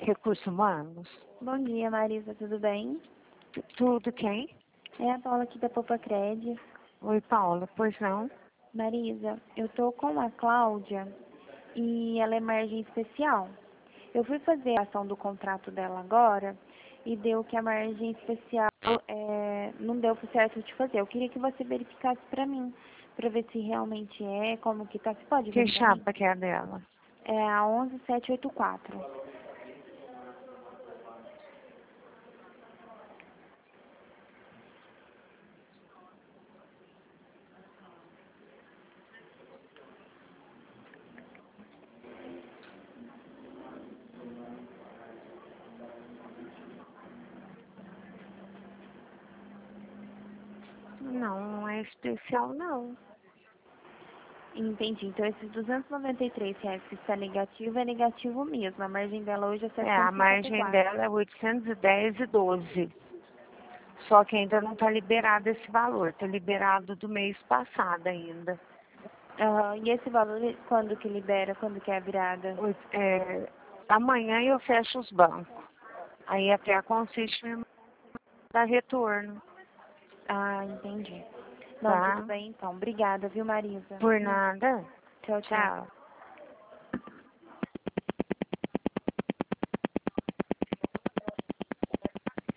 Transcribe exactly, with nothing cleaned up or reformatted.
Recursos Humanos? Bom dia, Marisa, tudo bem? Tudo, quem? É a Paula aqui da Popacred. Oi, Paula, pois não? Marisa, eu tô com a Cláudia e ela é margem especial. Eu fui fazer a ação do contrato dela agora e deu que a margem especial é, não deu certo de fazer. Eu queria que você verificasse pra mim, pra ver se realmente é, como que tá. Você pode Que ver pra mim? chapa que é a dela? É a onze sete oito quatro. Não, não é especial, não. Entendi. Então, esses duzentos e noventa e três reais que está negativo, é negativo mesmo. A margem dela hoje é É, a setecentos e cinquenta e margem quatro. dela é oitocentos e dez e doze. Só que ainda não está liberado esse valor. Está liberado do mês passado ainda. Aham. E esse valor, quando que libera? Quando que é a virada? Oito- É, amanhã eu fecho os bancos. Aí até a Consiste me dá retorno, Ah, entendi. Não, tudo tá? bem então. Obrigada, viu, Marisa? Por nada. Tchau, tchau. Tchau.